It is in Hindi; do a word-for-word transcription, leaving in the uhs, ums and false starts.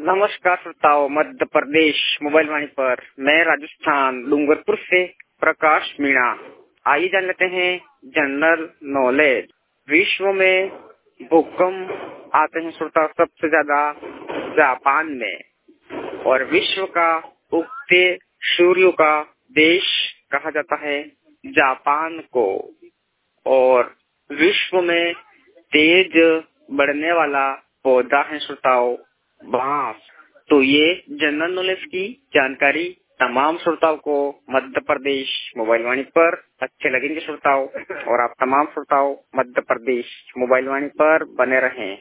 नमस्कार श्रोताओं, मध्य प्रदेश मोबाइल वाणी पर मैं राजस्थान डूंगरपुर से प्रकाश मीणा। आइए जान लेते हैं जनरल नॉलेज। विश्व में भूकंप आते हैं श्रोताओं सबसे ज्यादा जापान में, और विश्व का उगते सूर्य का देश कहा जाता है जापान को। और विश्व में तेज बढ़ने वाला पौधा है श्रोताओं बांस। तो ये जनरल नॉलेज की जानकारी तमाम श्रोताओं को मध्य प्रदेश मोबाइल वाणी पर अच्छे लगेंगे श्रोताओं, और आप तमाम श्रोताओं मध्य प्रदेश मोबाइल वाणी पर बने रहें।